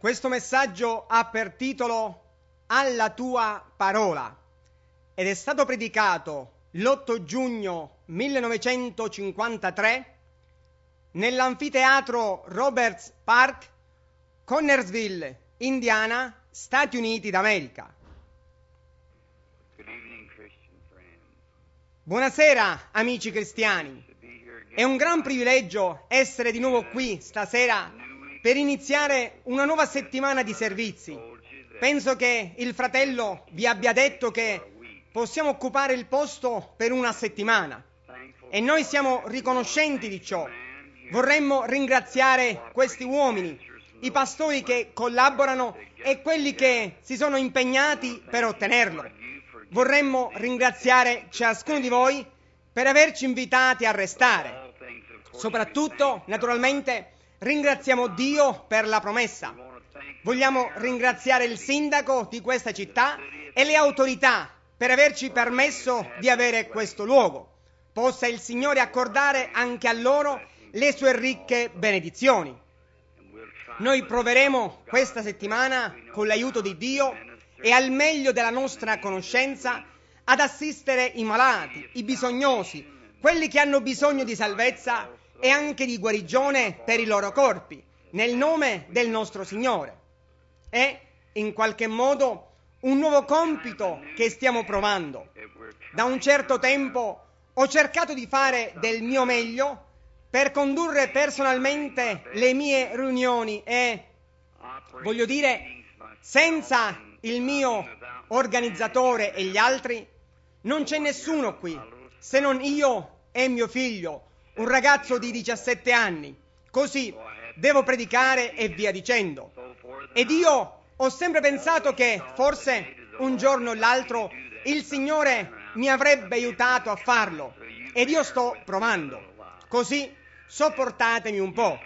Questo messaggio ha per titolo Alla tua parola ed è stato predicato l'8 giugno 1953 nell'anfiteatro Roberts Park, Connersville, Indiana, Stati Uniti d'America. Buonasera amici cristiani, è un gran privilegio essere di nuovo qui stasera per iniziare una nuova settimana di servizi. Penso che il fratello vi abbia detto che possiamo occupare il posto per una settimana e noi siamo riconoscenti di ciò. Vorremmo ringraziare questi uomini, i pastori che collaborano e quelli che si sono impegnati per ottenerlo. Vorremmo ringraziare ciascuno di voi per averci invitati a restare. Soprattutto, naturalmente, ringraziamo Dio per la promessa. Vogliamo ringraziare il sindaco di questa città e le autorità per averci permesso di avere questo luogo. Possa il Signore accordare anche a loro le sue ricche benedizioni. Noi proveremo questa settimana, con l'aiuto di Dio e al meglio della nostra conoscenza, ad assistere i malati, i bisognosi, quelli che hanno bisogno di salvezza e anche di guarigione per i loro corpi, nel nome del nostro Signore. È, in qualche modo, un nuovo compito che stiamo provando. Da un certo tempo ho cercato di fare del mio meglio per condurre personalmente le mie riunioni e, voglio dire, senza il mio organizzatore e gli altri, non c'è nessuno qui, se non io e mio figlio, un ragazzo di 17 anni. Così devo predicare e via dicendo. Ed io ho sempre pensato che forse un giorno o l'altro il Signore mi avrebbe aiutato a farlo ed io sto provando. Così sopportatemi un po'.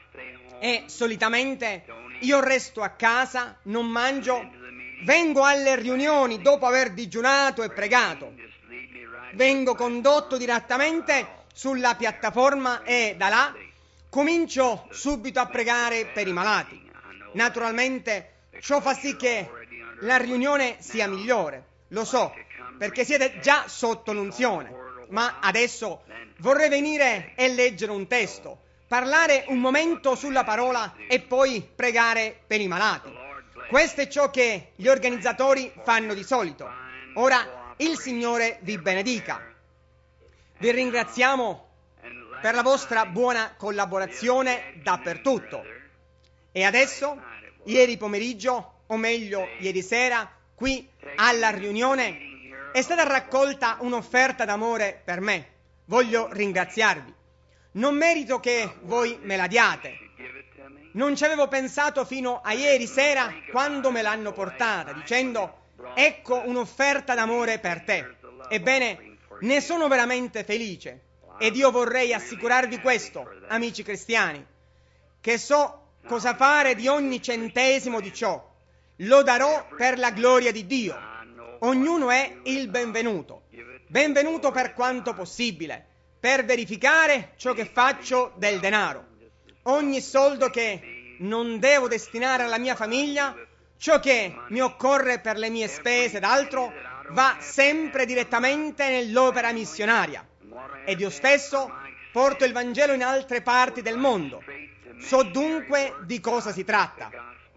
E solitamente io resto a casa, non mangio, vengo alle riunioni dopo aver digiunato e pregato. Vengo condotto direttamente sulla piattaforma e da là comincio subito a pregare per i malati. Naturalmente ciò fa sì che la riunione sia migliore, lo so, perché siete già sotto l'unzione, ma adesso vorrei venire e leggere un testo, parlare un momento sulla parola e poi pregare per i malati. Questo è ciò che gli organizzatori fanno di solito. Ora il Signore vi benedica. Vi ringraziamo per la vostra buona collaborazione dappertutto. E adesso, ieri pomeriggio, o meglio ieri sera, qui alla riunione, è stata raccolta un'offerta d'amore per me. Voglio ringraziarvi. Non merito che voi me la diate. Non ci avevo pensato fino a ieri sera quando me l'hanno portata, dicendo: ecco un'offerta d'amore per te. Ebbene, ne sono veramente felice. Ed io vorrei assicurarvi questo, amici cristiani, che so cosa fare di ogni centesimo di ciò. Lo darò per la gloria di Dio. Ognuno è il benvenuto. Benvenuto per quanto possibile, per verificare ciò che faccio del denaro. Ogni soldo che non devo destinare alla mia famiglia, ciò che mi occorre per le mie spese ed altro, va sempre direttamente nell'opera missionaria. Ed io stesso porto il Vangelo in altre parti del mondo. So dunque di cosa si tratta.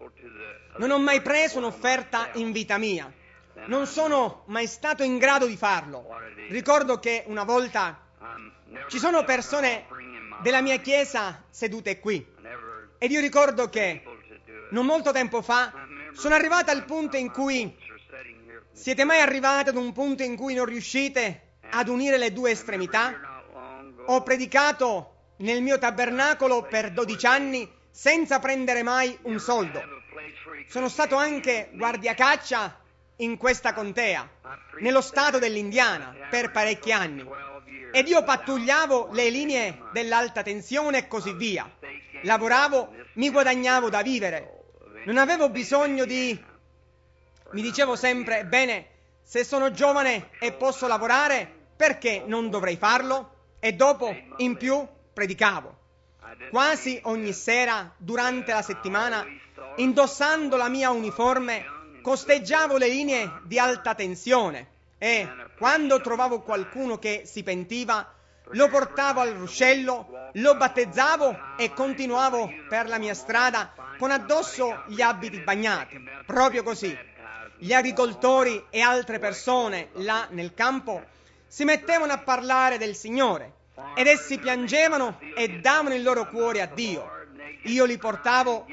Non ho mai preso un'offerta in vita mia. Non sono mai stato in grado di farlo. Ricordo che una volta ci sono persone della mia chiesa sedute qui. Ed io ricordo che non molto tempo fa sono arrivata al punto in cui... Siete mai arrivati ad un punto in cui non riuscite ad unire le due estremità? Ho predicato nel mio tabernacolo per 12 anni senza prendere mai un soldo. Sono stato anche guardiacaccia in questa contea, nello stato dell'Indiana, per parecchi anni. Ed io pattugliavo le linee dell'alta tensione e così via. Lavoravo, mi guadagnavo da vivere. Non avevo bisogno di... Mi dicevo sempre, bene, se sono giovane e posso lavorare, perché non dovrei farlo? E dopo, in più, predicavo. Quasi ogni sera durante la settimana, indossando la mia uniforme, costeggiavo le linee di alta tensione e, quando trovavo qualcuno che si pentiva, lo portavo al ruscello, lo battezzavo e continuavo per la mia strada con addosso gli abiti bagnati. Proprio così. Gli agricoltori e altre persone là nel campo si mettevano a parlare del Signore ed essi piangevano e davano il loro cuore a Dio. Io li portavo,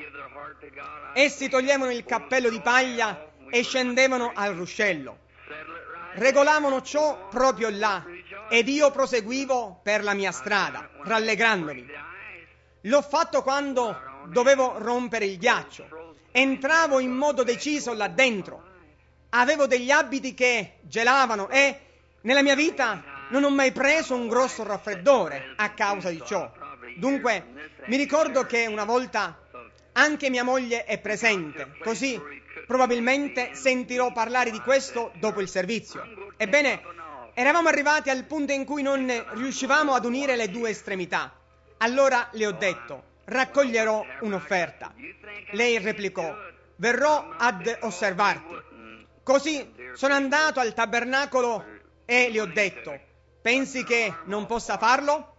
essi toglievano il cappello di paglia e scendevano al ruscello. Regolavano ciò proprio là ed io proseguivo per la mia strada, rallegrandomi. L'ho fatto quando dovevo rompere il ghiaccio. Entravo in modo deciso là dentro. Avevo degli abiti che gelavano e nella mia vita non ho mai preso un grosso raffreddore a causa di ciò. Dunque, mi ricordo che una volta anche mia moglie è presente, così probabilmente sentirò parlare di questo dopo il servizio. Ebbene, eravamo arrivati al punto in cui non riuscivamo ad unire le due estremità. Allora le ho detto: raccoglierò un'offerta. Lei replicò: verrò ad osservarti. Così sono andato al tabernacolo e le ho detto: pensi che non possa farlo?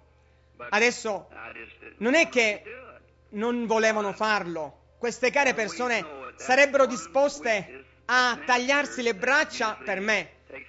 Adesso non è che non volevano farlo. Queste care persone sarebbero disposte a tagliarsi le braccia per me,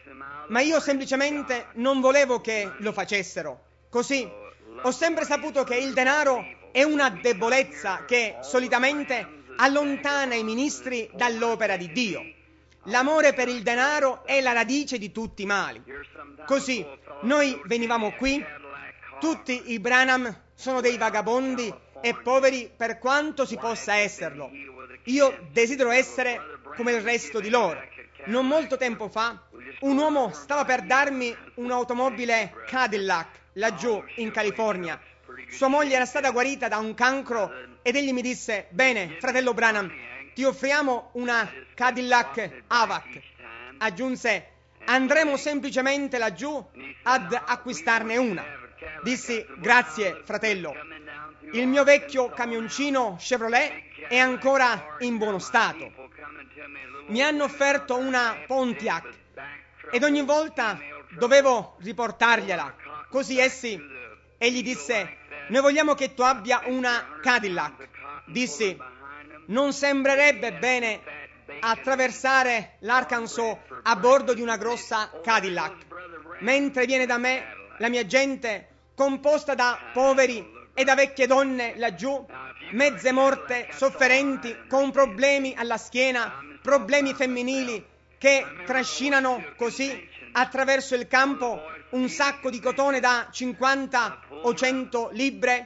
ma io semplicemente non volevo che lo facessero. Così ho sempre saputo che il denaro è una debolezza che solitamente allontana i ministri dall'opera di Dio. L'amore per il denaro è la radice di tutti i mali. Così noi venivamo qui, tutti i Branham sono dei vagabondi e poveri per quanto si possa esserlo. Io desidero essere come il resto di loro. Non molto tempo fa un uomo stava per darmi un'automobile Cadillac laggiù in California. Sua moglie era stata guarita da un cancro ed egli mi disse: bene, fratello Branham, ti offriamo una Cadillac Havac. Aggiunse: andremo semplicemente laggiù ad acquistarne una. Dissi: grazie, fratello. Il mio vecchio camioncino Chevrolet è ancora in buono stato. Mi hanno offerto una Pontiac ed ogni volta dovevo riportargliela. Così egli disse: noi vogliamo che tu abbia una Cadillac. Dissi: non sembrerebbe bene attraversare l'Arkansas a bordo di una grossa Cadillac, mentre viene da me la mia gente composta da poveri e da vecchie donne laggiù, mezze morte, sofferenti, con problemi alla schiena, problemi femminili che trascinano così attraverso il campo un sacco di cotone da 50 o 100 libbre,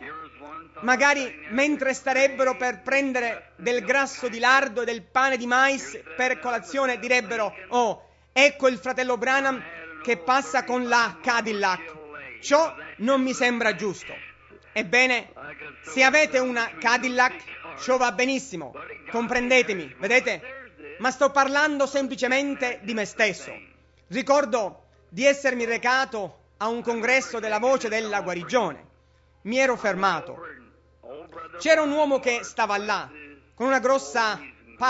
magari mentre starebbero per prendere del grasso di lardo e del pane di mais per colazione direbbero: oh, ecco il fratello Branham che passa con la Cadillac. Ciò non mi sembra giusto. Ebbene, se avete una Cadillac, ciò va benissimo, comprendetemi, vedete? Ma sto parlando semplicemente di me stesso. Ricordo di essermi recato a un congresso della Voce della Guarigione. Mi ero fermato. C'era un uomo che stava là, con una grossa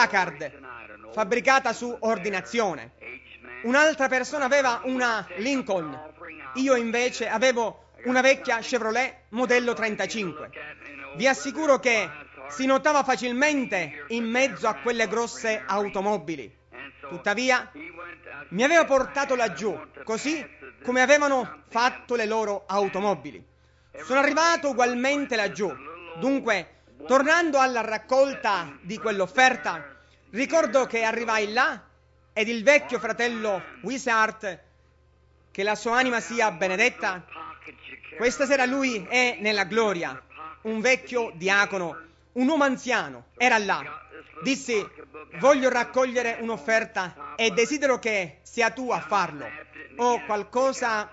Packard, fabbricata su ordinazione. Un'altra persona aveva una Lincoln. Io invece avevo una vecchia Chevrolet modello 35. Vi assicuro che si notava facilmente in mezzo a quelle grosse automobili. Tuttavia, mi aveva portato laggiù, così come avevano fatto le loro automobili. Sono arrivato ugualmente laggiù. Dunque, tornando alla raccolta di quell'offerta, ricordo che arrivai là ed il vecchio fratello Wishart, che la sua anima sia benedetta, questa sera lui è nella gloria, un vecchio diacono, un uomo anziano, era là. Dissi: voglio raccogliere un'offerta e desidero che sia tu a farlo. O qualcosa.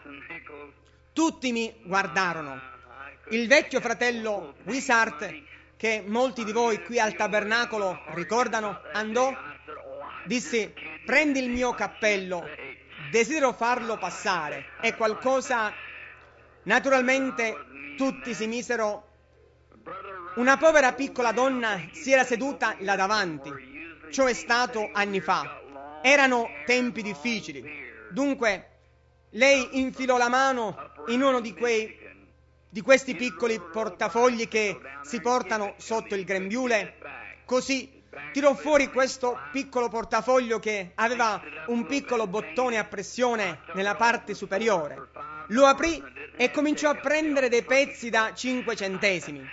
Tutti mi guardarono. Il vecchio fratello Wishart, che molti di voi qui al tabernacolo ricordano, andò. Dissi: prendi il mio cappello, desidero farlo passare. È qualcosa. Naturalmente tutti si misero una povera piccola donna si era seduta là davanti. Ciò è stato anni fa. Erano tempi difficili. Dunque, lei infilò la mano in uno di questi piccoli portafogli che si portano sotto il grembiule. Così tirò fuori questo piccolo portafoglio che aveva un piccolo bottone a pressione nella parte superiore. Lo aprì e cominciò a prendere dei pezzi da 5 centesimi.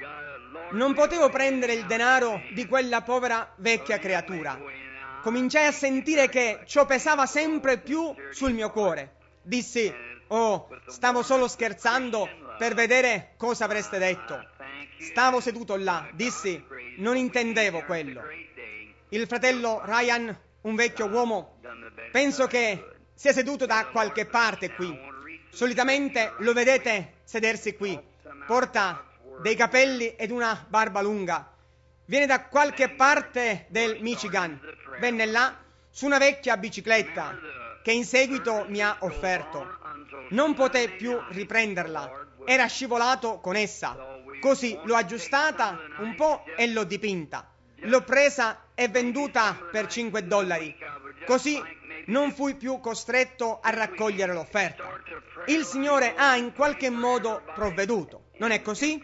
Non potevo prendere il denaro di quella povera vecchia creatura. Cominciai a sentire che ciò pesava sempre più sul mio cuore. Dissi: oh, stavo solo scherzando per vedere cosa avreste detto. Stavo seduto là, dissi: non intendevo quello. Il fratello Ryan, un vecchio uomo, penso che sia seduto da qualche parte qui. Solitamente lo vedete sedersi qui. Porta dei capelli ed una barba lunga. Viene da qualche parte del Michigan. Venne là su una vecchia bicicletta che in seguito mi ha offerto. Non poté più riprenderla. Era scivolato con essa. Così l'ho aggiustata un po' e l'ho dipinta. L'ho presa e venduta per $5. Così non fui più costretto a raccogliere l'offerta. Il Signore ha in qualche modo provveduto. Non è così?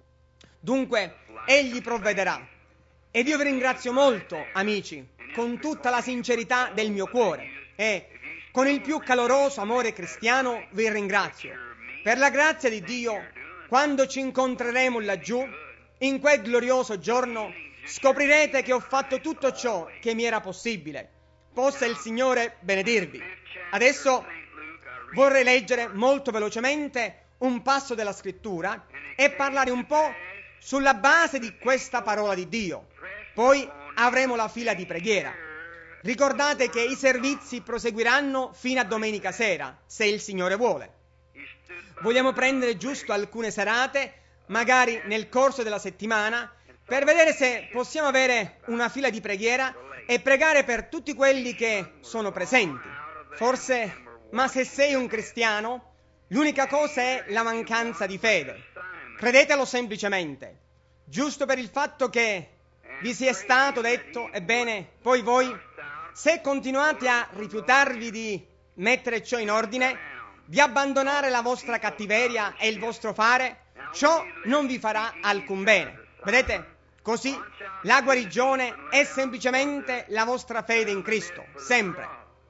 Dunque, Egli provvederà. Ed io vi ringrazio molto, amici, con tutta la sincerità del mio cuore e con il più caloroso amore cristiano vi ringrazio. Per la grazia di Dio, quando ci incontreremo laggiù, in quel glorioso giorno, scoprirete che ho fatto tutto ciò che mi era possibile. Possa il Signore benedirvi. Adesso vorrei leggere molto velocemente un passo della Scrittura e parlare un po' sulla base di questa parola di Dio. Poi avremo la fila di preghiera. Ricordate che i servizi proseguiranno fino a domenica sera, se il Signore vuole. Vogliamo prendere giusto alcune serate, magari nel corso della settimana, per vedere se possiamo avere una fila di preghiera e pregare per tutti quelli che sono presenti. Forse, ma se sei un cristiano, l'unica cosa è la mancanza di fede. Credetelo semplicemente. Giusto per il fatto che vi sia stato detto, ebbene, poi voi, se continuate a rifiutarvi di mettere ciò in ordine, di abbandonare la vostra cattiveria e il vostro fare, ciò non vi farà alcun bene. Vedete? Così la guarigione è semplicemente la vostra fede in Cristo, sempre.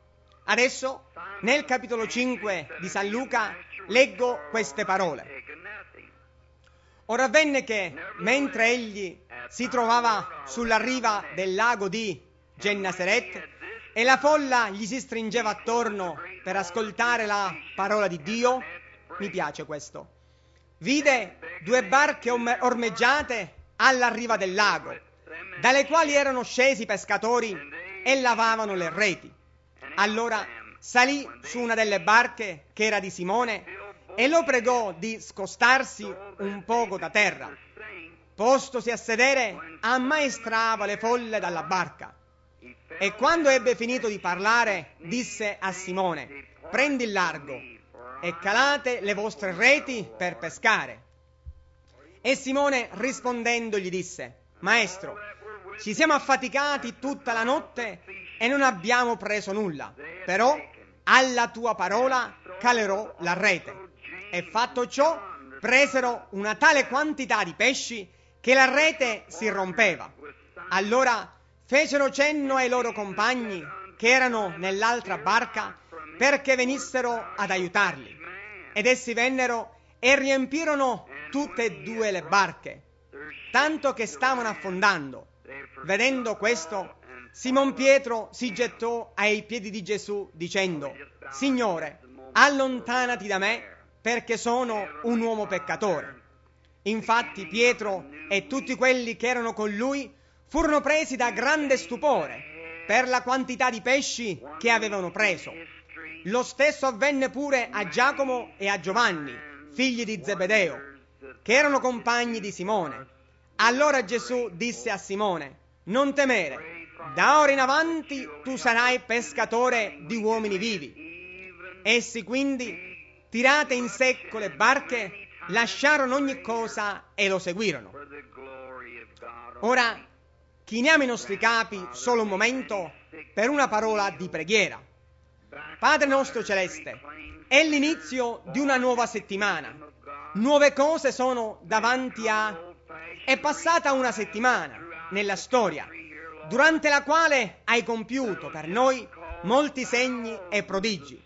Adesso, nel capitolo 5 di San Luca, leggo queste parole. Ora avvenne che, mentre egli si trovava sulla riva del lago di Gennasaret e la folla gli si stringeva attorno per ascoltare la parola di Dio, mi piace questo, vide 2 barche ormeggiate alla riva del lago, dalle quali erano scesi i pescatori e lavavano le reti. Allora salì su una delle barche, che era di Simone, e lo pregò di scostarsi un poco da terra. Postosi a sedere, ammaestrava le folle dalla barca. E quando ebbe finito di parlare, disse a Simone: prendi il largo e calate le vostre reti per pescare. E Simone rispondendo gli disse: Maestro, ci siamo affaticati tutta la notte e non abbiamo preso nulla, però alla tua parola calerò la rete. E fatto ciò, presero una tale quantità di pesci che la rete si rompeva. Allora fecero cenno ai loro compagni che erano nell'altra barca perché venissero ad aiutarli. Ed essi vennero e riempirono tutte e 2 le barche, tanto che stavano affondando. Vedendo questo, Simon Pietro si gettò ai piedi di Gesù dicendo: Signore, allontanati da me, perché sono un uomo peccatore. Infatti Pietro e tutti quelli che erano con lui furono presi da grande stupore per la quantità di pesci che avevano preso. Lo stesso avvenne pure a Giacomo e a Giovanni, figli di Zebedeo, che erano compagni di Simone. Allora Gesù disse a Simone: non temere, da ora in avanti tu sarai pescatore di uomini vivi. Essi quindi, tirate in secco le barche, lasciarono ogni cosa e lo seguirono. Ora chiniamo i nostri capi solo un momento per una parola di preghiera. Padre nostro celeste, è l'inizio di una nuova settimana. Nuove cose sono davanti a... È passata una settimana nella storia, durante la quale hai compiuto per noi molti segni e prodigi.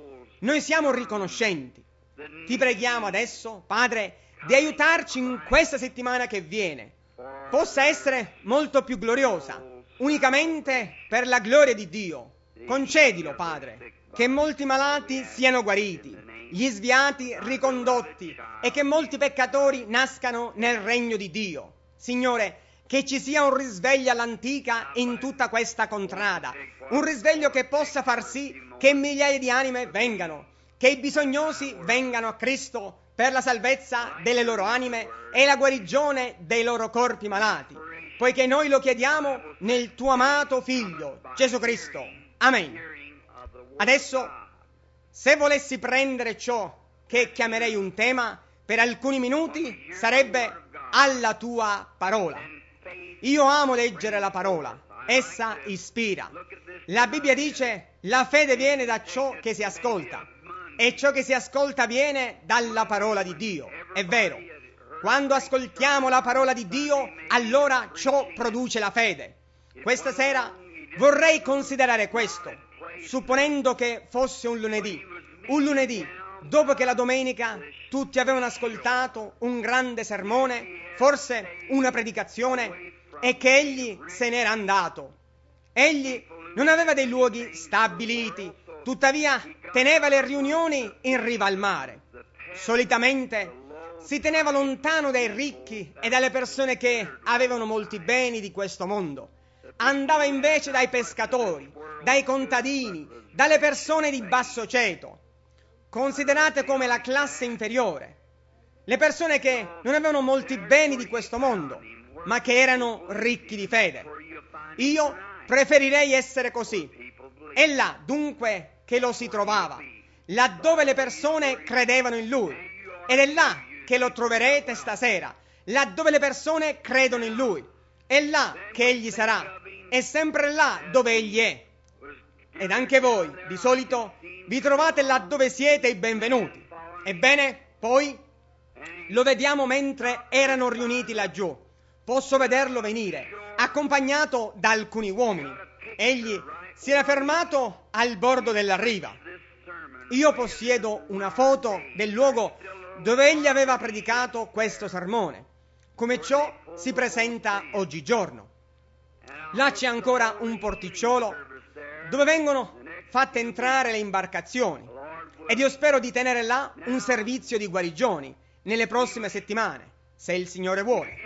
Noi siamo riconoscenti. Ti preghiamo adesso, Padre, di aiutarci in questa settimana che viene. Possa essere molto più gloriosa, unicamente per la gloria di Dio. Concedilo, Padre, che molti malati siano guariti, gli sviati ricondotti e che molti peccatori nascano nel regno di Dio. Signore, che ci sia un risveglio all'antica in tutta questa contrada, un risveglio che possa far sì che migliaia di anime vengano, che i bisognosi vengano a Cristo per la salvezza delle loro anime e la guarigione dei loro corpi malati, poiché noi lo chiediamo nel tuo amato Figlio, Gesù Cristo. Amen. Adesso, se volessi prendere ciò che chiamerei un tema, per alcuni minuti sarebbe alla tua parola. Io amo leggere la parola, essa ispira. La Bibbia dice: la fede viene da ciò che si ascolta, e ciò che si ascolta viene dalla parola di Dio. È vero, quando ascoltiamo la parola di Dio, allora ciò produce la fede. Questa sera vorrei considerare questo, supponendo che fosse un lunedì, dopo che la domenica tutti avevano ascoltato un grande sermone, forse una predicazione, e che egli se n'era andato. Egli non aveva dei luoghi stabiliti, tuttavia teneva le riunioni in riva al mare. Solitamente si teneva lontano dai ricchi e dalle persone che avevano molti beni di questo mondo. Andava invece dai pescatori, dai contadini, dalle persone di basso ceto, considerate come la classe inferiore, le persone che non avevano molti beni di questo mondo, ma che erano ricchi di fede. Io preferirei essere così. È là, dunque, che lo si trovava, laddove le persone credevano in lui. Ed è là che lo troverete stasera, laddove le persone credono in lui. È là che egli sarà. È sempre là dove egli è. Ed anche voi, di solito, vi trovate laddove siete i benvenuti. Ebbene, poi, lo vediamo mentre erano riuniti laggiù. Posso vederlo venire, accompagnato da alcuni uomini. Egli si era fermato al bordo della riva. Io possiedo una foto del luogo dove egli aveva predicato questo sermone, come ciò si presenta oggigiorno. Là c'è ancora un porticciolo dove vengono fatte entrare le imbarcazioni, ed io spero di tenere là un servizio di guarigioni nelle prossime settimane, se il Signore vuole.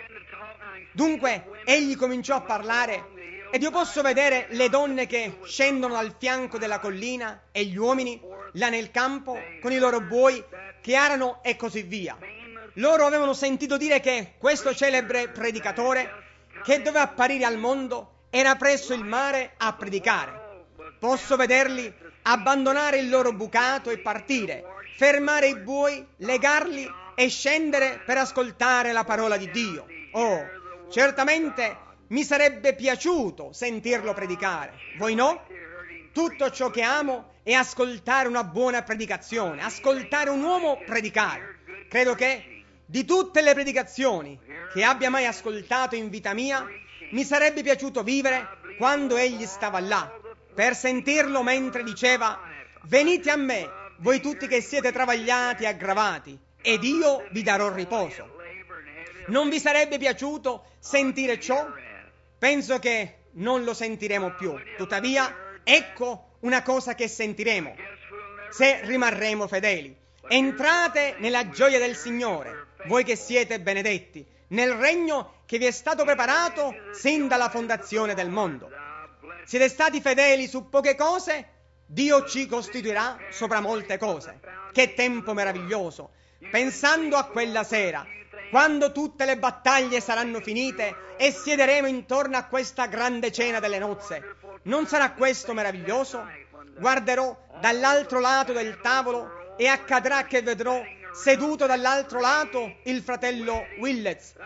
Dunque egli cominciò a parlare ed io posso vedere le donne che scendono dal fianco della collina e gli uomini là nel campo con i loro buoi che arano e così via. Loro avevano sentito dire che questo celebre predicatore che doveva apparire al mondo era presso il mare a predicare. Posso vederli abbandonare il loro bucato e partire, fermare i buoi, legarli e scendere per ascoltare la parola di Dio. Oh, certamente mi sarebbe piaciuto sentirlo predicare. Voi no? Tutto ciò che amo è ascoltare una buona predicazione, ascoltare un uomo predicare. Credo che di tutte le predicazioni che abbia mai ascoltato in vita mia, mi sarebbe piaciuto vivere quando egli stava là, per sentirlo mentre diceva: venite a me, voi tutti che siete travagliati e aggravati, ed io vi darò riposo. Non vi sarebbe piaciuto sentire ciò? Penso che non lo sentiremo più. Tuttavia, ecco una cosa che sentiremo, se rimarremo fedeli. Entrate nella gioia del Signore, voi che siete benedetti, nel regno che vi è stato preparato sin dalla fondazione del mondo. Siete stati fedeli su poche cose? Dio ci costituirà sopra molte cose. Che tempo meraviglioso! Pensando a quella sera, quando tutte le battaglie saranno finite e siederemo intorno a questa grande cena delle nozze, non sarà questo meraviglioso? Guarderò dall'altro lato del tavolo e accadrà che vedrò seduto dall'altro lato il fratello Willets,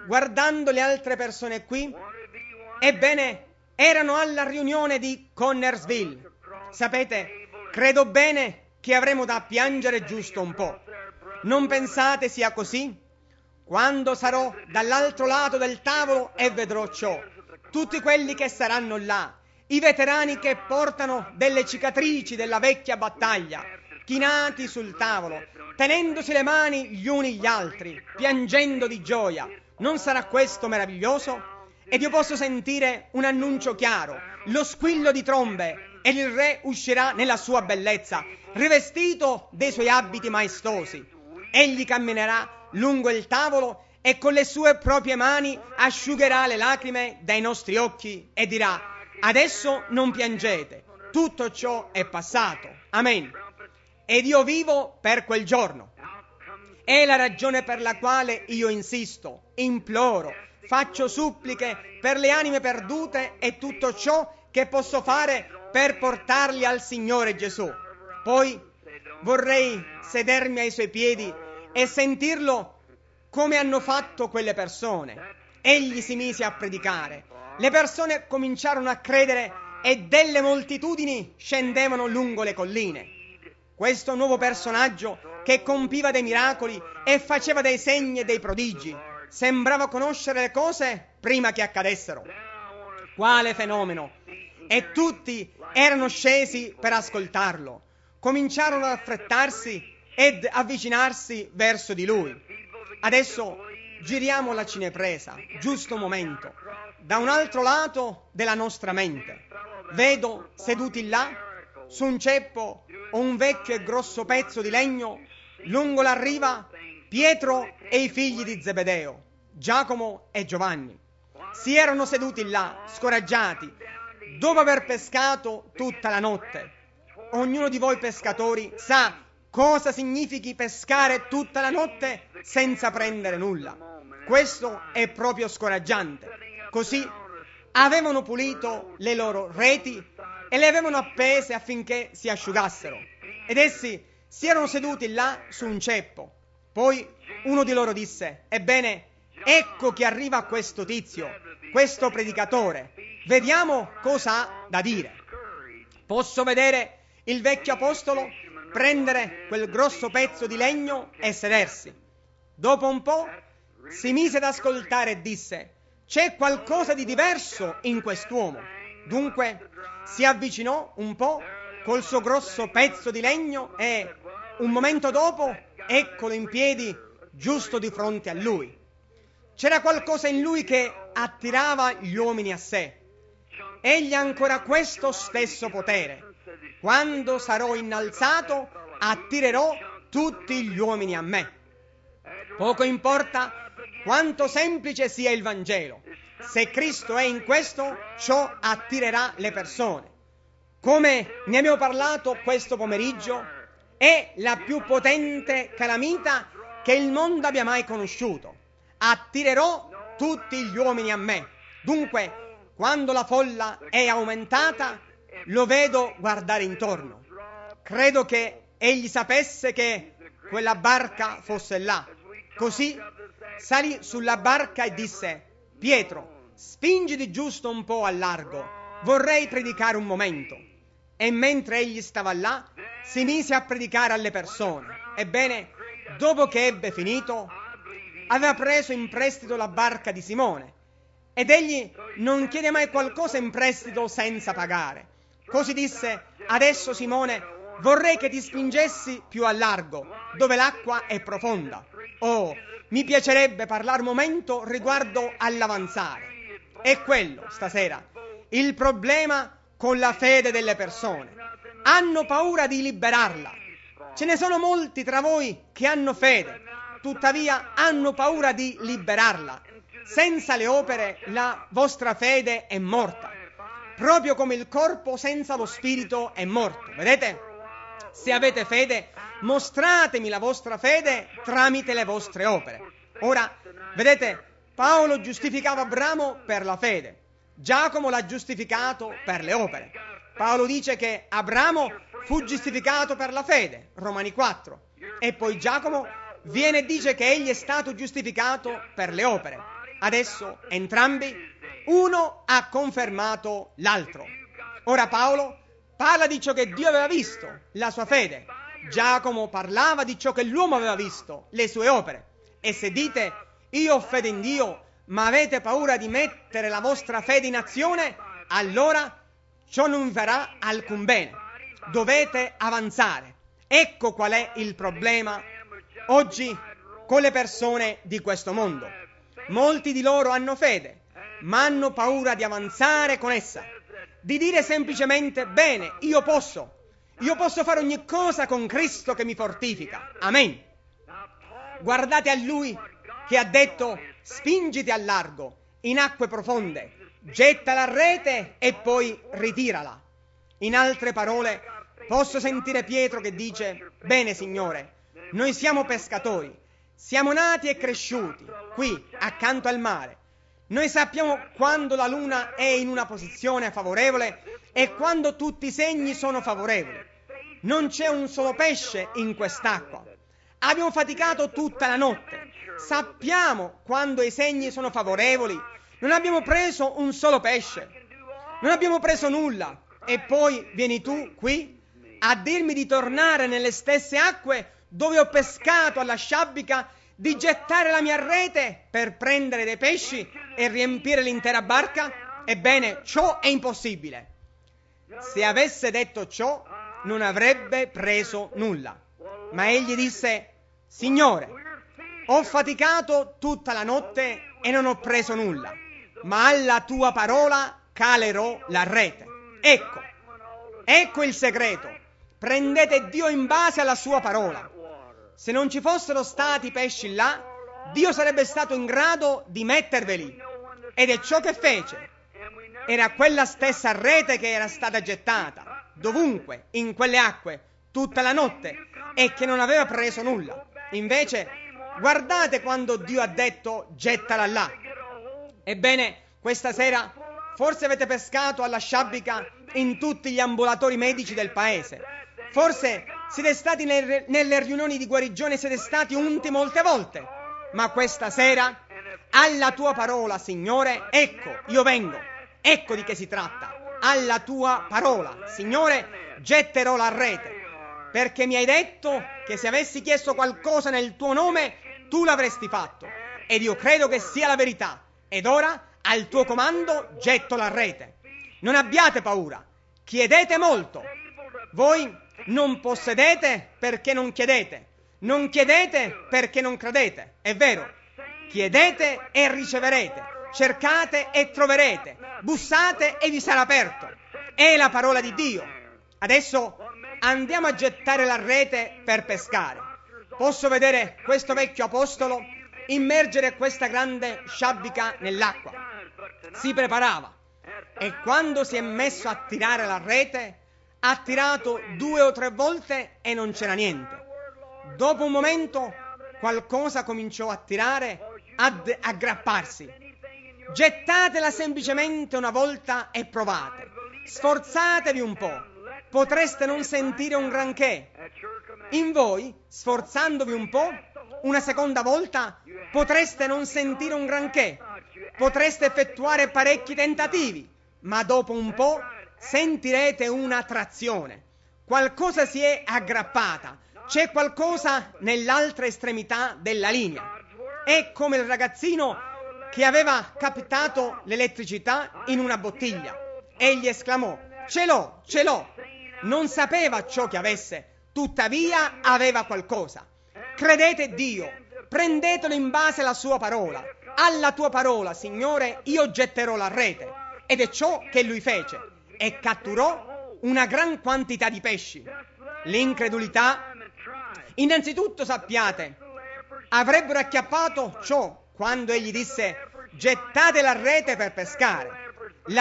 guardando le altre persone qui, ebbene, erano alla riunione di Connersville. Sapete, credo bene che avremo da piangere giusto un po'. Non pensate sia così? Quando sarò dall'altro lato del tavolo e vedrò ciò, tutti quelli che saranno là, i veterani che portano delle cicatrici della vecchia battaglia, chinati sul tavolo, tenendosi le mani gli uni gli altri, piangendo di gioia, non sarà questo meraviglioso? Ed io posso sentire un annuncio chiaro, lo squillo di trombe, ed il re uscirà nella sua bellezza, rivestito dei suoi abiti maestosi. Egli camminerà lungo il tavolo e con le sue proprie mani asciugherà le lacrime dai nostri occhi e dirà: adesso non piangete, tutto ciò è passato. Amen. Ed io vivo per quel giorno. È la ragione per la quale io insisto, imploro, faccio suppliche per le anime perdute e tutto ciò che posso fare per portarli al Signore Gesù. Poi vorrei sedermi ai suoi piedi e sentirlo come hanno fatto quelle persone. Egli si mise a predicare. Le persone cominciarono a credere e delle moltitudini scendevano lungo le colline. Questo nuovo personaggio che compiva dei miracoli e faceva dei segni e dei prodigi sembrava conoscere le cose prima che accadessero. Quale fenomeno! E tutti erano scesi per ascoltarlo. Cominciarono ad affrettarsi ed avvicinarsi verso di lui. Adesso giriamo la cinepresa, giusto un momento, da un altro lato della nostra mente. Vedo seduti là, su un ceppo o un vecchio e grosso pezzo di legno, lungo la riva, Pietro e i figli di Zebedeo, Giacomo e Giovanni. Si erano seduti là, scoraggiati, dopo aver pescato tutta la notte. Ognuno di voi pescatori sa cosa significhi pescare tutta la notte senza prendere nulla. Questo è proprio scoraggiante. Così avevano pulito le loro reti e le avevano appese affinché si asciugassero. Ed essi si erano seduti là su un ceppo. Poi uno di loro disse: ebbene, ecco che arriva questo tizio, questo predicatore. Vediamo cosa ha da dire. Posso vedere il vecchio apostolo prendere quel grosso pezzo di legno e sedersi. Dopo un po' si mise ad ascoltare e disse: c'è qualcosa di diverso in quest'uomo. Dunque si avvicinò un po' col suo grosso pezzo di legno e un momento dopo eccolo in piedi giusto di fronte a lui. C'era qualcosa in lui che attirava gli uomini a sé. Egli ha ancora questo stesso potere. Quando sarò innalzato, attirerò tutti gli uomini a me. Poco importa quanto semplice sia il Vangelo. Se Cristo è in questo, ciò attirerà le persone. Come ne abbiamo parlato questo pomeriggio, è la più potente calamita che il mondo abbia mai conosciuto. Attirerò tutti gli uomini a me. Dunque, quando la folla è aumentata, lo vedo guardare intorno. Credo che egli sapesse che quella barca fosse là. Così salì sulla barca e disse: Pietro, spingiti giusto un po' a largo, vorrei predicare un momento. E mentre egli stava là, si mise a predicare alle persone. Ebbene, dopo che ebbe finito, aveva preso in prestito la barca di Simone. Ed egli non chiede mai qualcosa in prestito senza pagare. Così disse: adesso Simone, vorrei che ti spingessi più a largo, dove l'acqua è profonda. Oh, mi piacerebbe parlare un momento riguardo all'avanzare. È quello, stasera, il problema con la fede delle persone. Hanno paura di liberarla. Ce ne sono molti tra voi che hanno fede, tuttavia hanno paura di liberarla. Senza le opere la vostra fede è morta, proprio come il corpo senza lo spirito è morto. Vedete? Se avete fede, mostratemi la vostra fede tramite le vostre opere. Ora, vedete, Paolo giustificava Abramo per la fede, Giacomo l'ha giustificato per le opere. Paolo dice che Abramo fu giustificato per la fede, Romani 4, e poi Giacomo viene e dice che egli è stato giustificato per le opere. Adesso entrambi, uno ha confermato l'altro. Ora Paolo parla di ciò che Dio aveva visto, la sua fede. Giacomo parlava di ciò che l'uomo aveva visto, le sue opere. E se dite, io ho fede in Dio, ma avete paura di mettere la vostra fede in azione, allora ciò non vi farà alcun bene. Dovete avanzare. Ecco qual è il problema oggi con le persone di questo mondo. Molti di loro hanno fede, ma hanno paura di avanzare con essa, di dire semplicemente, bene, io posso fare ogni cosa con Cristo che mi fortifica. Amen. Guardate a Lui che ha detto, spingiti al largo, in acque profonde, getta la rete e poi ritirala. In altre parole, posso sentire Pietro che dice, bene Signore, noi siamo pescatori, siamo nati e cresciuti qui, accanto al mare. Noi sappiamo quando la luna è in una posizione favorevole e quando tutti i segni sono favorevoli. Non c'è un solo pesce in quest'acqua. Abbiamo faticato tutta la notte. Sappiamo quando i segni sono favorevoli. Non abbiamo preso un solo pesce. Non abbiamo preso nulla. E poi vieni tu qui a dirmi di tornare nelle stesse acque dove ho pescato alla sciabica, di gettare la mia rete per prendere dei pesci e riempire l'intera barca? Ebbene, ciò è impossibile. Se avesse detto ciò, non avrebbe preso nulla. Ma egli disse, Signore, ho faticato tutta la notte e non ho preso nulla, ma alla tua parola calerò la rete. Ecco il segreto. Prendete Dio in base alla sua parola. Se non ci fossero stati pesci là, Dio sarebbe stato in grado di metterveli. Ed è ciò che fece. Era quella stessa rete che era stata gettata, dovunque, in quelle acque, tutta la notte, e che non aveva preso nulla. Invece, guardate quando Dio ha detto, gettala là. Ebbene, questa sera, forse avete pescato alla sciabica in tutti gli ambulatori medici del paese. Forse siete stati nelle riunioni di guarigione, siete stati unti molte volte. Ma questa sera, alla tua parola, Signore, ecco, io vengo. Ecco di che si tratta. Alla tua parola, Signore, getterò la rete. Perché mi hai detto che se avessi chiesto qualcosa nel tuo nome, tu l'avresti fatto. Ed io credo che sia la verità. Ed ora, al tuo comando, getto la rete. Non abbiate paura. Chiedete molto. Voi non possedete perché non chiedete. Non chiedete perché non credete. È vero. Chiedete e riceverete. Cercate e troverete. Bussate e vi sarà aperto. È la parola di Dio. Adesso andiamo a gettare la rete per pescare. Posso vedere questo vecchio apostolo immergere questa grande sciabica nell'acqua. Si preparava e quando si è messo a tirare la rete ha tirato 2 o 3 volte e non c'era niente. Dopo un momento qualcosa cominciò a tirare, ad aggrapparsi. Gettatela semplicemente una volta e provate. Sforzatevi un po'. Potreste non sentire un granché. In voi, sforzandovi un po', una seconda volta, potreste non sentire un granché. Potreste effettuare parecchi tentativi, ma dopo un po' sentirete una trazione. Qualcosa si è aggrappata. C'è qualcosa nell'altra estremità della linea. È come il ragazzino che aveva captato l'elettricità in una bottiglia. Egli esclamò, ce l'ho, ce l'ho. Non sapeva ciò che avesse, tuttavia aveva qualcosa. Credete Dio, prendetelo in base alla sua parola. Alla tua parola, Signore, io getterò la rete. Ed è ciò che lui fece. E catturò una gran quantità di pesci. L'incredulità, innanzitutto sappiate, avrebbero acchiappato ciò quando egli disse gettate la rete per pescare,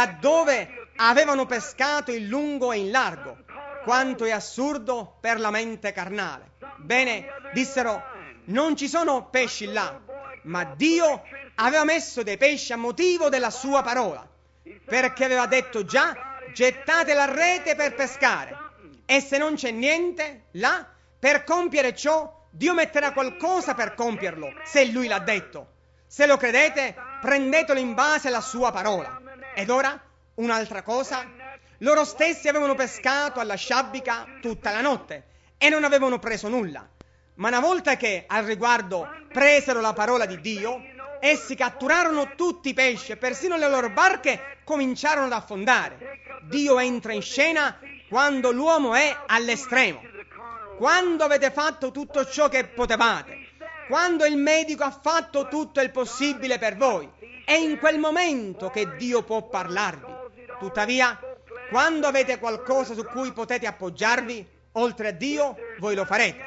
laddove avevano pescato in lungo e in largo. Quanto è assurdo per la mente carnale. Bene, dissero, non ci sono pesci là, ma Dio aveva messo dei pesci a motivo della sua parola, perché aveva detto già, gettate la rete per pescare, e se non c'è niente là, per compiere ciò, Dio metterà qualcosa per compierlo, se Lui l'ha detto. Se lo credete, prendetelo in base alla sua parola. Ed ora, un'altra cosa, loro stessi avevano pescato alla sciabica tutta la notte e non avevano preso nulla. Ma una volta che al riguardo presero la parola di Dio, essi catturarono tutti i pesci e persino le loro barche cominciarono ad affondare. Dio entra in scena quando l'uomo è all'estremo. Quando avete fatto tutto ciò che potevate, quando il medico ha fatto tutto il possibile per voi, è in quel momento che Dio può parlarvi. Tuttavia, quando avete qualcosa su cui potete appoggiarvi, oltre a Dio, voi lo farete.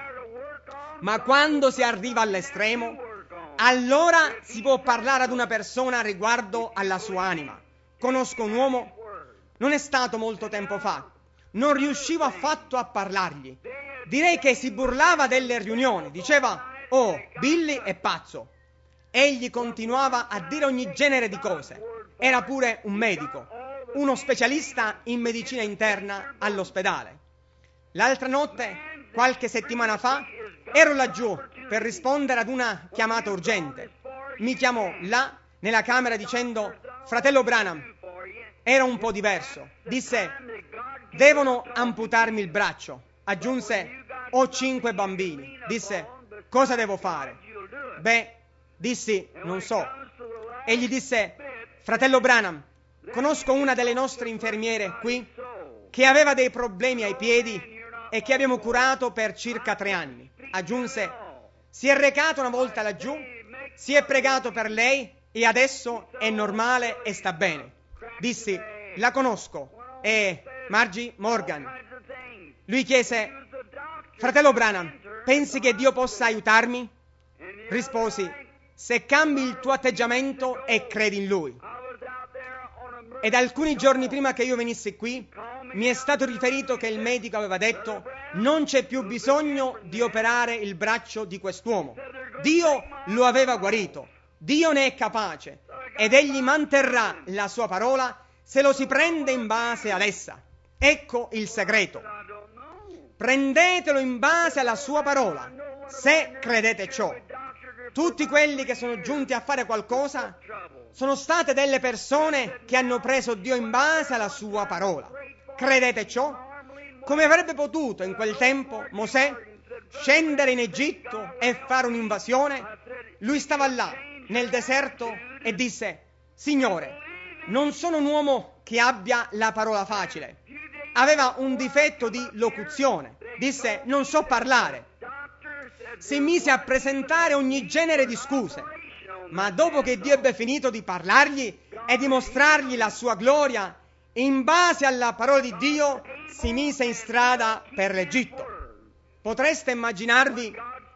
Ma quando si arriva all'estremo, allora si può parlare ad una persona riguardo alla sua anima. Conosco un uomo, non è stato molto tempo fa, non riuscivo affatto a parlargli. Direi che si burlava delle riunioni, diceva: «Oh, Billy è pazzo». Egli continuava a dire ogni genere di cose. Era pure un medico, uno specialista in medicina interna all'ospedale. L'altra notte, qualche settimana fa, ero laggiù per rispondere ad una chiamata urgente. Mi chiamò là nella camera dicendo: «Fratello Branham». Era un po' diverso. Disse: «Devono amputarmi il braccio». Aggiunse: «Ho 5 bambini». Disse: «Cosa devo fare?» «Beh», dissi, «non so». Egli disse: «Fratello Branham, conosco una delle nostre infermiere qui che aveva dei problemi ai piedi e che abbiamo curato per circa 3 anni. Aggiunse: «Si è recato una volta laggiù, si è pregato per lei e adesso è normale e sta bene». Dissi: «La conosco, è Margie Morgan». Lui chiese: «Fratello Branham, pensi che Dio possa aiutarmi?» Risposi: «Se cambi il tuo atteggiamento e credi in Lui». Ed alcuni giorni prima che io venissi qui, mi è stato riferito che il medico aveva detto: «Non c'è più bisogno di operare il braccio di quest'uomo. Dio lo aveva guarito, Dio ne è capace, ed egli manterrà la sua parola se lo si prende in base ad essa». Ecco il segreto. Prendetelo in base alla sua parola, se credete ciò. Tutti quelli che sono giunti a fare qualcosa sono state delle persone che hanno preso Dio in base alla sua parola. Credete ciò? Come avrebbe potuto in quel tempo Mosè scendere in Egitto e fare un'invasione? Lui stava là, nel deserto, e disse: «Signore, non sono un uomo che abbia la parola facile». Aveva un difetto di locuzione. Disse: «Non so parlare». Si mise a presentare ogni genere di scuse, ma dopo che Dio ebbe finito di parlargli e di mostrargli la sua gloria, in base alla parola di Dio si mise in strada per l'Egitto. Potreste immaginarvi,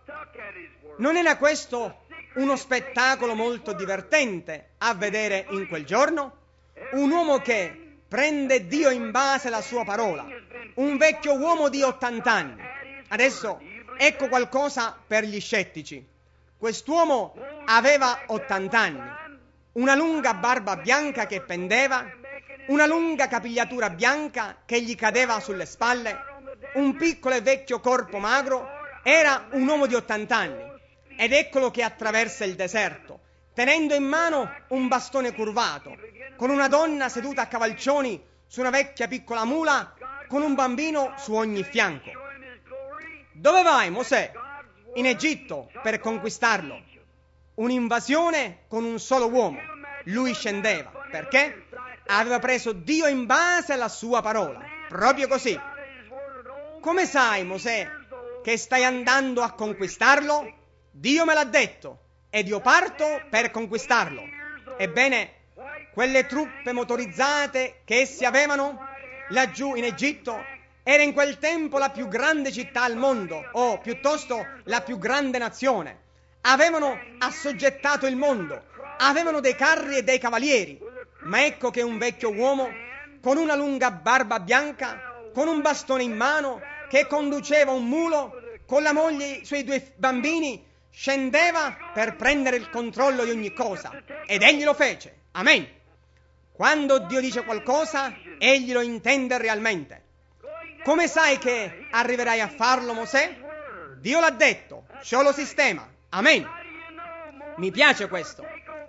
non era questo uno spettacolo molto divertente a vedere in quel giorno? Un uomo che prende Dio in base alla sua parola, un vecchio uomo di 80 anni. Adesso ecco qualcosa per gli scettici. Quest'uomo aveva 80 anni, una lunga barba bianca che pendeva, una lunga capigliatura bianca che gli cadeva sulle spalle, un piccolo e vecchio corpo magro. Era un uomo di 80 anni. Ed eccolo che attraversa il deserto, tenendo in mano un bastone curvato, con una donna seduta a cavalcioni su una vecchia piccola mula, con un bambino su ogni fianco. «Dove vai, Mosè?» «In Egitto, per conquistarlo». Un'invasione con un solo uomo. Lui scendeva. Perché? Aveva preso Dio in base alla sua parola. Proprio così. «Come sai, Mosè, che stai andando a conquistarlo?» «Dio me l'ha detto, ed io parto per conquistarlo». Ebbene, quelle truppe motorizzate che essi avevano laggiù in Egitto era in quel tempo la più grande città al mondo, o piuttosto la più grande nazione. Avevano assoggettato il mondo, avevano dei carri e dei cavalieri. Ma ecco che un vecchio uomo con una lunga barba bianca, con un bastone in mano, che conduceva un mulo, con la moglie e i suoi 2 bambini, scendeva per prendere il controllo di ogni cosa. Ed egli lo fece. Amen. Quando Dio dice qualcosa, egli lo intende realmente. Come sai che arriverai a farlo, Mosè? Dio l'ha detto, ciò lo sistema. Amen. Mi piace questo.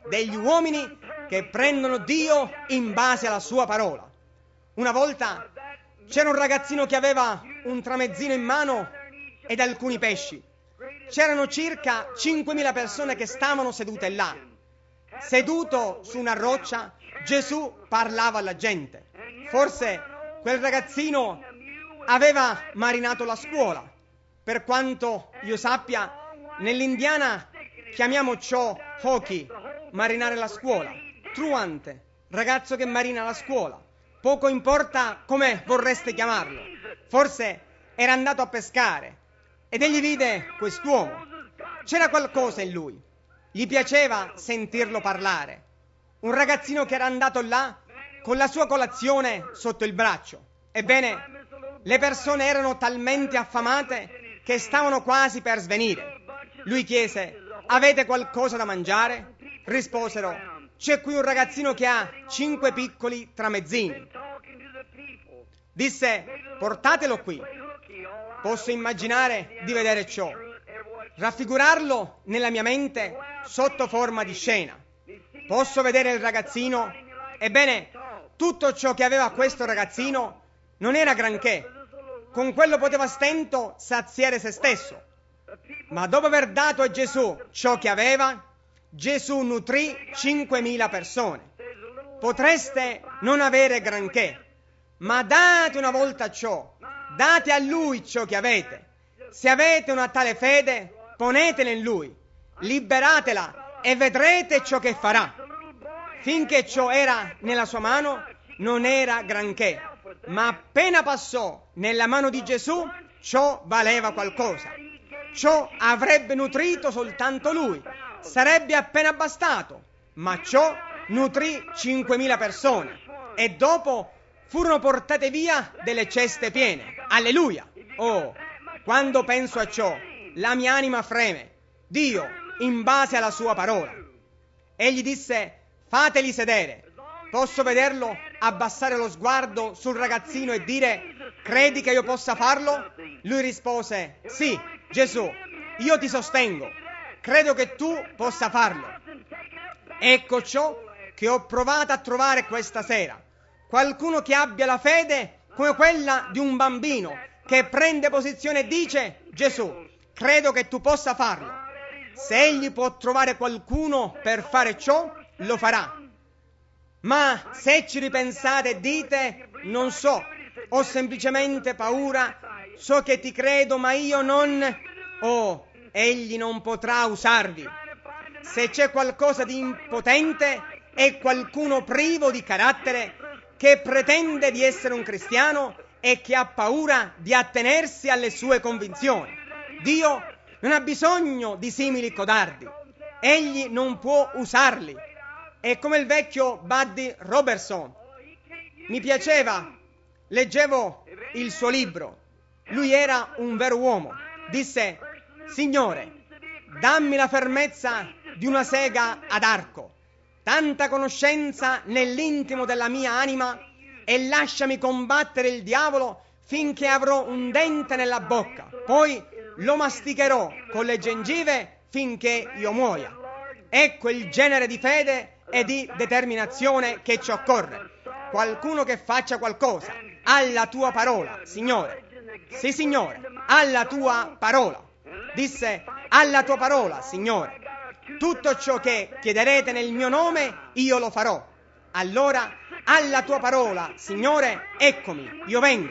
degli uomini che prendono Dio in base alla sua parola. Una volta c'era un ragazzino che aveva un tramezzino in mano ed alcuni pesci. C'erano circa 5.000 persone che stavano sedute là. Seduto su una roccia, Gesù parlava alla gente. Forse quel ragazzino aveva marinato la scuola. Per quanto io sappia, nell'Indiana chiamiamo ciò hockey, marinare la scuola. Truante, ragazzo che marina la scuola. Poco importa come vorreste chiamarlo. Forse era andato a pescare ed egli vide quest'uomo. C'era qualcosa in lui. Gli piaceva sentirlo parlare. Un ragazzino che era andato là con la sua colazione sotto il braccio. Ebbene, le persone erano talmente affamate che stavano quasi per svenire. Lui chiese: avete qualcosa da mangiare? Risposero: c'è qui un ragazzino che ha 5 piccoli tramezzini. Disse: portatelo qui. Posso immaginare di vedere ciò, raffigurarlo nella mia mente sotto forma di scena. Posso vedere il ragazzino. Ebbene, tutto ciò che aveva questo ragazzino non era granché. Con quello poteva a stento saziare se stesso. Ma dopo aver dato a Gesù ciò che aveva, Gesù nutrì 5.000 persone. Potreste non avere granché, ma date una volta ciò, date a Lui ciò che avete. Se avete una tale fede, ponetela in Lui, liberatela e vedrete ciò che farà. Finché ciò era nella sua mano, non era granché, ma appena passò nella mano di Gesù, ciò valeva qualcosa. Ciò avrebbe nutrito soltanto lui, sarebbe appena bastato, ma ciò nutrì 5.000 persone e dopo furono portate via delle ceste piene. Alleluia! Oh, quando penso a ciò, la mia anima freme. Dio, in base alla sua parola. Egli disse: fateli sedere. Posso vederlo abbassare lo sguardo sul ragazzino e dire: credi che io possa farlo? Lui rispose: sì, Gesù, io ti sostengo, credo che tu possa farlo. Ecco ciò che ho provato a trovare questa sera. Qualcuno che abbia la fede come quella di un bambino, che prende posizione e dice: Gesù, credo che tu possa farlo. Se egli può trovare qualcuno per fare ciò, lo farà. Ma se ci ripensate e dite: non so, ho semplicemente paura, so che ti credo ma io non... Oh, egli non potrà usarvi. Se c'è qualcosa di impotente, è qualcuno privo di carattere che pretende di essere un cristiano e che ha paura di attenersi alle sue convinzioni. Dio non ha bisogno di simili codardi. Egli non può usarli. È come il vecchio Buddy Robertson. Mi piaceva, leggevo il suo libro. Lui era un vero uomo. Disse: Signore, dammi la fermezza di una sega ad arco, tanta conoscenza nell'intimo della mia anima, e lasciami combattere il diavolo finché avrò un dente nella bocca. Poi lo masticherò con le gengive finché io muoia. Ecco il genere di fede e di determinazione che ci occorre. Qualcuno che faccia qualcosa alla tua parola, Signore. Sì, Signore, alla tua parola. Disse: alla tua parola, Signore. Tutto ciò che chiederete nel mio nome, io lo farò. Allora, alla tua parola, Signore, eccomi, io vengo.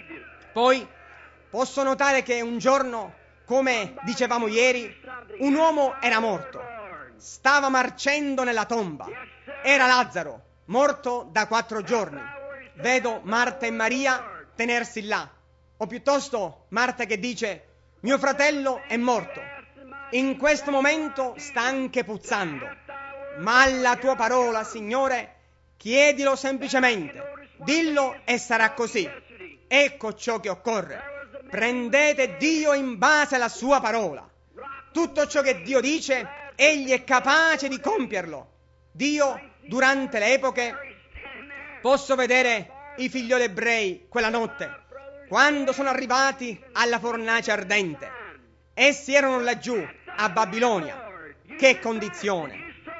Poi posso notare che un giorno, come dicevamo ieri, un uomo era morto. Stava marcendo nella tomba. Era Lazzaro, morto da 4 giorni. Vedo Marta e Maria tenersi là. O piuttosto Marta che dice: mio fratello è morto. In questo momento sta anche puzzando. Ma alla tua parola, Signore, chiedilo semplicemente. Dillo e sarà così. Ecco ciò che occorre. Prendete Dio in base alla sua parola. Tutto ciò che Dio dice, egli è capace di compierlo. Dio, durante le epoche, posso vedere i figlioli ebrei quella notte, quando sono arrivati alla fornace ardente. Essi erano laggiù, a Babilonia. Che condizione!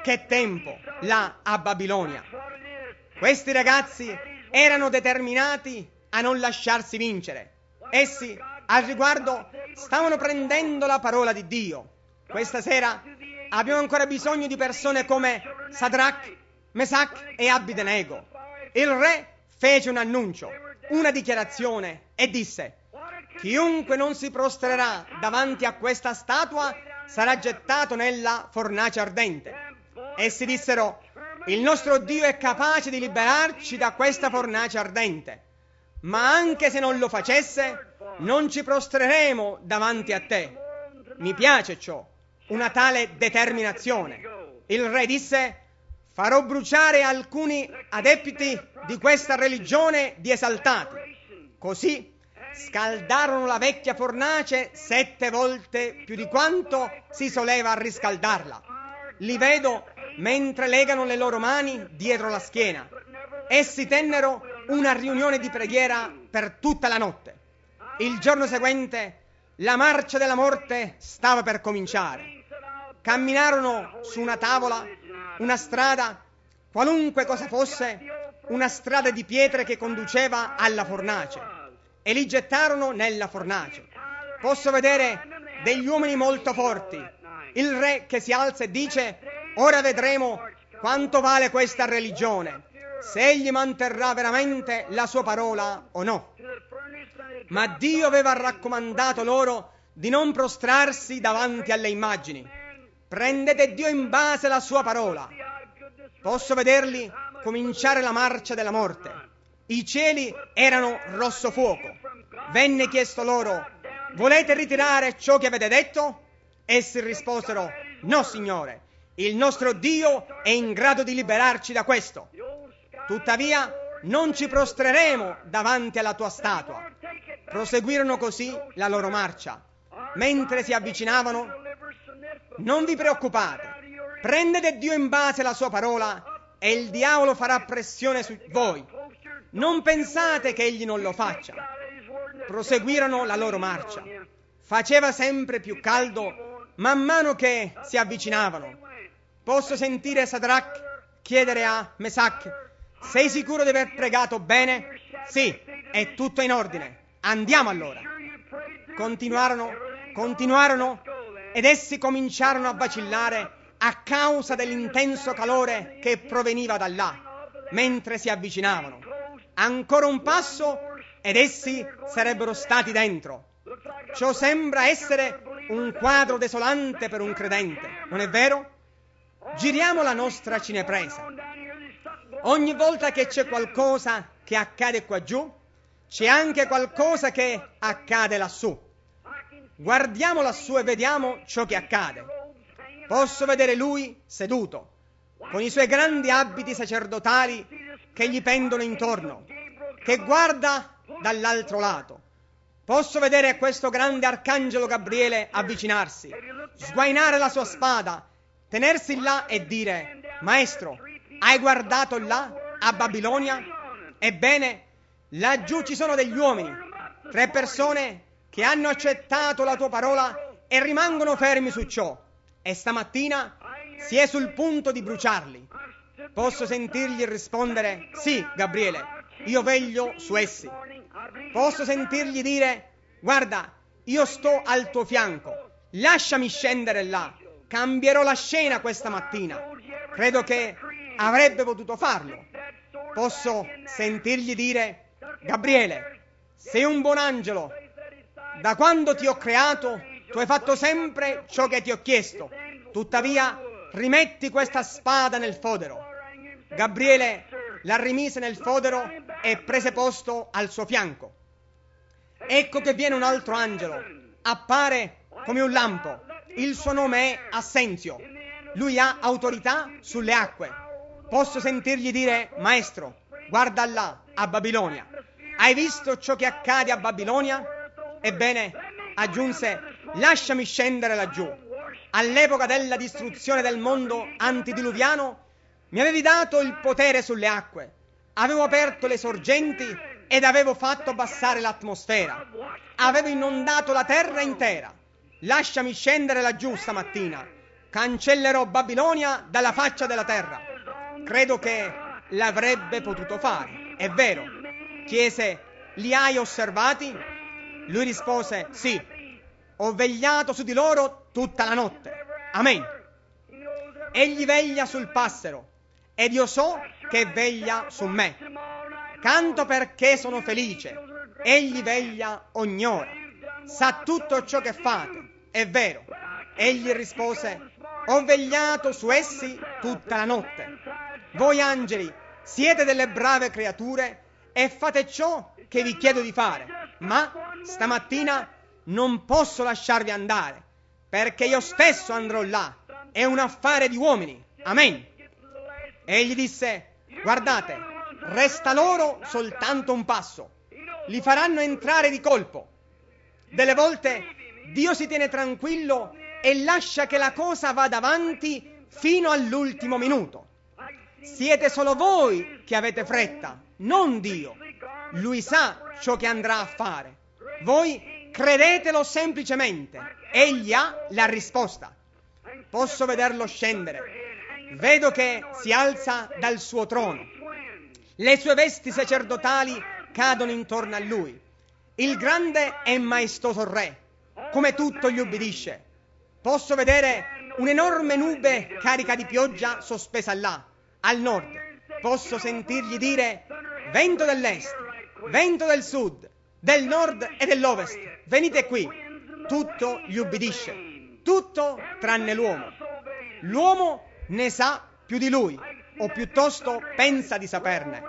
che tempo là a Babilonia! Questi ragazzi erano determinati a non lasciarsi vincere. Essi, al riguardo, stavano prendendo la parola di Dio. Questa sera abbiamo ancora bisogno di persone come Sadrach, Mesach e Abednego. Il re fece un annuncio, una dichiarazione e disse: chiunque non si prostrerà davanti a questa statua sarà gettato nella fornace ardente. Essi dissero: il nostro Dio è capace di liberarci da questa fornace ardente, ma anche se non lo facesse, non ci prostreremo davanti a te. Mi piace ciò, una tale determinazione. Il re disse: farò bruciare alcuni adepti di questa religione di esaltati. Così scaldarono la vecchia fornace 7 volte più di quanto si soleva riscaldarla. Li vedo mentre legano le loro mani dietro la schiena. Essi tennero una riunione di preghiera per tutta la notte. Il giorno seguente la marcia della morte stava per cominciare. Camminarono su una tavola, una strada, qualunque cosa fosse, una strada di pietre che conduceva alla fornace, e li gettarono nella fornace. Posso vedere degli uomini molto forti, il re che si alza e dice: ora vedremo quanto vale questa religione, se egli manterrà veramente la sua parola o no. Ma Dio aveva raccomandato loro di non prostrarsi davanti alle immagini. Prendete Dio in base alla sua parola. Posso vederli cominciare la marcia della morte. I cieli erano rosso fuoco. Venne chiesto loro: volete ritirare ciò che avete detto? Essi risposero: no, Signore, il nostro Dio è in grado di liberarci da questo. Tuttavia non ci prostreremo davanti alla tua statua. Proseguirono così la loro marcia. Mentre si avvicinavano: non vi preoccupate, prendete Dio in base alla sua parola e il diavolo farà pressione su voi. Non pensate che egli non lo faccia. Proseguirono la loro marcia. Faceva sempre più caldo man mano che si avvicinavano. Posso sentire Sadrach chiedere a Mesach: sei sicuro di aver pregato bene? Sì, è tutto in ordine. Andiamo allora. Continuarono ed essi cominciarono a vacillare a causa dell'intenso calore che proveniva da là, mentre si avvicinavano. Ancora un passo ed essi sarebbero stati dentro. Ciò sembra essere un quadro desolante per un credente, non è vero? Giriamo la nostra cinepresa. Ogni volta che c'è qualcosa che accade qua giù, c'è anche qualcosa che accade lassù. Guardiamo lassù e vediamo ciò che accade. Posso vedere lui seduto, con i suoi grandi abiti sacerdotali che gli pendono intorno, che guarda dall'altro lato. Posso vedere questo grande arcangelo Gabriele avvicinarsi, sguainare la sua spada, tenersi là e dire: Maestro, hai guardato là a Babilonia? Ebbene, laggiù ci sono degli uomini, 3 persone che hanno accettato la tua parola e rimangono fermi su ciò, e stamattina si è sul punto di bruciarli. Posso sentirgli rispondere: sì, Gabriele, io veglio su essi. Posso sentirgli dire: guarda, io sto al tuo fianco, lasciami scendere là, cambierò la scena questa mattina. Credo che avrebbe potuto farlo. Posso sentirgli dire: Gabriele, sei un buon angelo. Da quando ti ho creato, tu hai fatto sempre ciò che ti ho chiesto. Tuttavia, rimetti questa spada nel fodero. Gabriele la rimise nel fodero e prese posto al suo fianco. Ecco che viene un altro angelo. Appare come un lampo. Il suo nome è Assenzio. Lui ha autorità sulle acque. Posso sentirgli dire: Maestro, guarda là, a Babilonia. Hai visto ciò che accade a Babilonia? Ebbene, aggiunse, lasciami scendere laggiù. All'epoca della distruzione del mondo antidiluviano mi avevi dato il potere sulle acque. Avevo aperto le sorgenti ed avevo fatto abbassare l'atmosfera. Avevo inondato la terra intera. Lasciami scendere laggiù stamattina. cancellerò Babilonia dalla faccia della terra. Credo che l'avrebbe potuto fare. È vero. Chiese: li hai osservati? Lui rispose: sì, ho vegliato su di loro tutta la notte. Amen. Egli veglia sul passero ed io so che veglia su me. Canto perché sono felice. Egli veglia ogni ora. Sa tutto ciò che fate. È vero. Egli rispose: ho vegliato su essi tutta la notte. Voi angeli siete delle brave creature e fate ciò che vi chiedo di fare, ma stamattina non posso lasciarvi andare, perché io stesso andrò là. È un affare di uomini. Amen. Egli disse: guardate, resta loro soltanto un passo. Li faranno entrare di colpo. Delle volte Dio si tiene tranquillo e lascia che la cosa vada avanti fino all'ultimo minuto. Siete solo voi che avete fretta, non Dio. Lui sa ciò che andrà a fare. Voi credetelo semplicemente. Egli ha la risposta. Posso vederlo scendere. Vedo che si alza dal suo trono. Le sue vesti sacerdotali cadono intorno a lui. Il grande e maestoso re, come tutto gli ubbidisce. Posso vedere un'enorme nube carica di pioggia sospesa là, al nord. Posso sentirgli dire: vento dell'est, vento del sud, del nord e dell'ovest, venite qui. Tutto gli ubbidisce, tutto tranne l'uomo. L'uomo ne sa più di lui, o piuttosto pensa di saperne.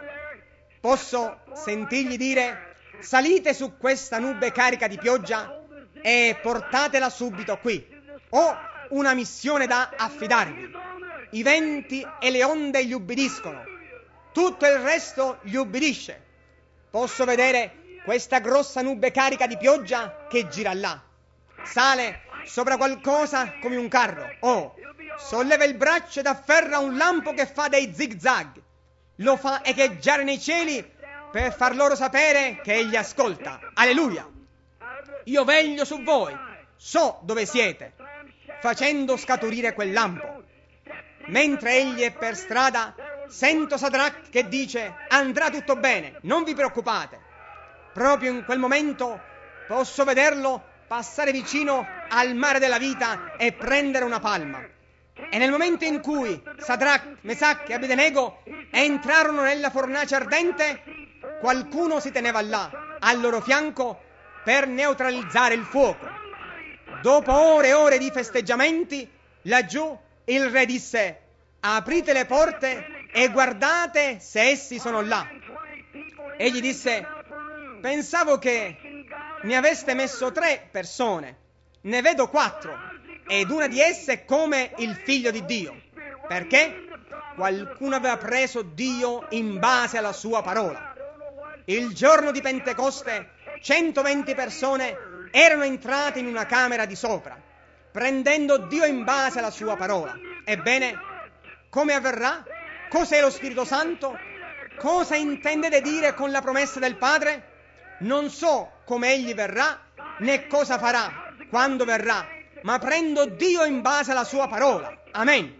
Posso sentirgli dire: salite su questa nube carica di pioggia e portatela subito qui. Ho una missione da affidarvi. I venti e le onde gli ubbidiscono. Tutto il resto gli ubbidisce. Posso vedere questa grossa nube carica di pioggia che gira là. Sale sopra qualcosa come un carro. Oh, solleva il braccio ed afferra un lampo che fa dei zigzag. Lo fa echeggiare nei cieli per far loro sapere che egli ascolta. Alleluia! Io veglio su voi, so dove siete, facendo scaturire quel lampo. Mentre egli è per strada, sento Sadrach che dice: andrà tutto bene, non vi preoccupate. Proprio in quel momento posso vederlo passare vicino al mare della vita e prendere una palma. E nel momento in cui Sadrach, Mesach e Abednego entrarono nella fornace ardente, qualcuno si teneva là, al loro fianco, per neutralizzare il fuoco. Dopo ore e ore di festeggiamenti, laggiù il re disse: aprite le porte e guardate se essi sono là. Egli disse: pensavo che ne aveste messo 3 persone, ne vedo 4, ed una di esse è come il figlio di Dio. Perché? Qualcuno aveva preso Dio in base alla sua parola. Il giorno di Pentecoste 120 persone erano entrate in una camera di sopra, prendendo Dio in base alla sua parola. Ebbene, come avverrà? Cos'è lo Spirito Santo? Cosa intendete dire con la promessa del Padre? Non so come egli verrà, né cosa farà quando verrà, ma prendo Dio in base alla sua parola. Amen.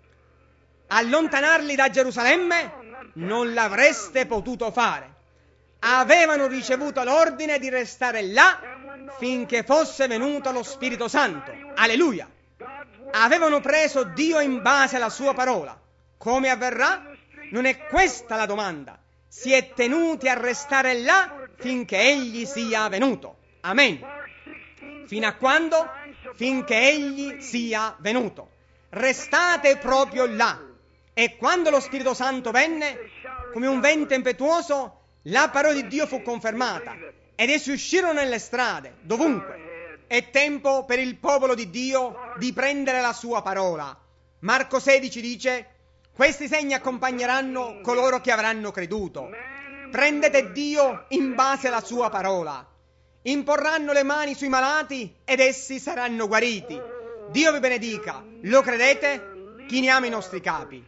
Allontanarli da Gerusalemme non l'avreste potuto fare. Avevano ricevuto l'ordine di restare là finché fosse venuto lo Spirito Santo. Alleluia! Avevano preso Dio in base alla sua parola. Come avverrà? Non è questa la domanda. Si è tenuti a restare là finché egli sia venuto. Amen. Fino a quando? Finché egli sia venuto. Restate proprio là. E quando lo Spirito Santo venne, come un vento impetuoso, la parola di Dio fu confermata ed essi uscirono nelle strade, dovunque. È tempo per il popolo di Dio di prendere la sua parola. Marco 16 dice: questi segni accompagneranno coloro che avranno creduto. Prendete Dio in base alla sua parola. Imporranno le mani sui malati ed essi saranno guariti. Dio vi benedica. Lo credete? Chiniamo i nostri capi.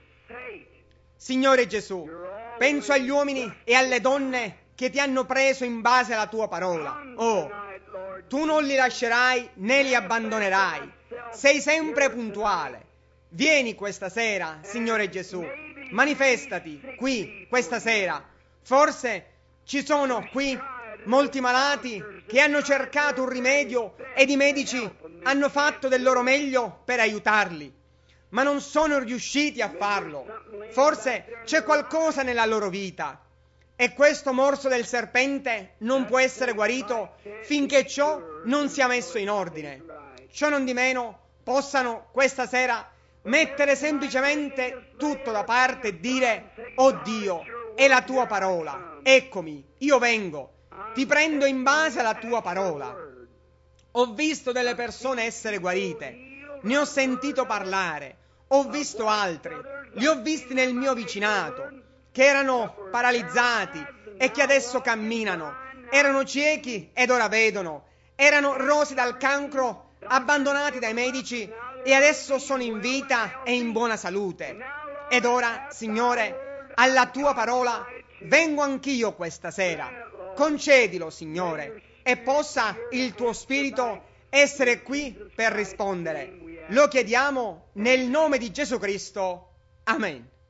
Signore Gesù, penso agli uomini e alle donne che ti hanno preso in base alla tua parola. Oh, tu non li lascerai né li abbandonerai. Sei sempre puntuale. Vieni questa sera, Signore Gesù, manifestati qui questa sera. Forse ci sono qui molti malati che hanno cercato un rimedio ed i medici hanno fatto del loro meglio per aiutarli, ma non sono riusciti a farlo. Forse c'è qualcosa nella loro vita e questo morso del serpente non può essere guarito finché ciò non sia messo in ordine. Ciò non di meno possano questa sera mettere semplicemente tutto da parte e dire: oh Dio, è la tua parola, eccomi, io vengo, ti prendo in base alla tua parola. Ho visto delle persone essere guarite, ne ho sentito parlare, ho visto altri, li ho visti nel mio vicinato, che erano paralizzati e che adesso camminano, erano ciechi ed ora vedono, erano rosi dal cancro, abbandonati dai medici e adesso sono in vita e in buona salute. Ed ora, Signore, alla tua parola vengo anch'io questa sera. Concedilo, Signore, e possa il tuo Spirito essere qui per rispondere. Lo chiediamo nel nome di Gesù Cristo. Amen.